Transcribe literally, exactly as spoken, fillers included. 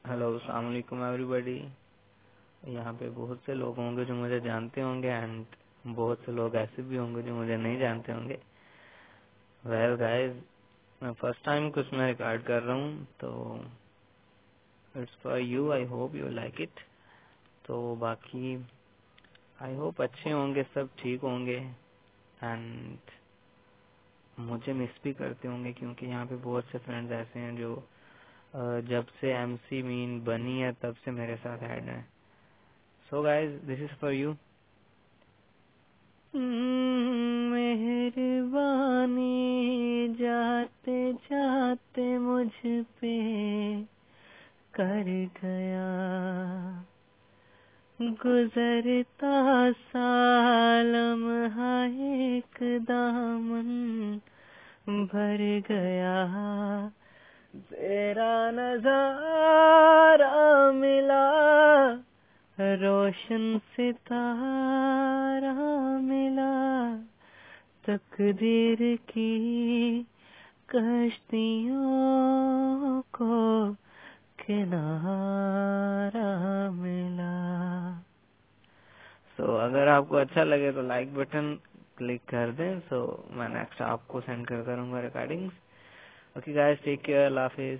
Hello, अस्सलाम वालेकुम everybody. यहाँ पे बहुत से लोग होंगे जो मुझे जानते होंगे एंड बहुत से लोग ऐसे भी होंगे जो मुझे नहीं जानते होंगे। वेल गाइस, मैं फर्स्ट टाइम कुछ मैं रिकॉर्ड कर रहा हूँ, तो it's for you. I hope you like it. तो बाकी आई होप अच्छे होंगे, सब ठीक होंगे एंड मुझे मिस भी करते होंगे, क्योंकि यहाँ पे बहुत से फ्रेंड्स ऐसे हैं जो अ, जब से एमसी मीन बनी है तब से मेरे साथ ऐड हैं। So guys, this is for you. मेहरबानी जाते जाते मुझ पे कर गया, गुजरता सालम एक दामन भर गया, तेरा नजारा मिला, रोशन सितारा मिला, तकदीर की कश्तियों को किनारा मिला। सो so, अगर आपको अच्छा लगे तो लाइक बटन क्लिक कर दें। सो so, मैं नेक्स्ट आपको सेंड करता रहूंगा recordings. Okay guys, take care, अल्लाह हाफिज।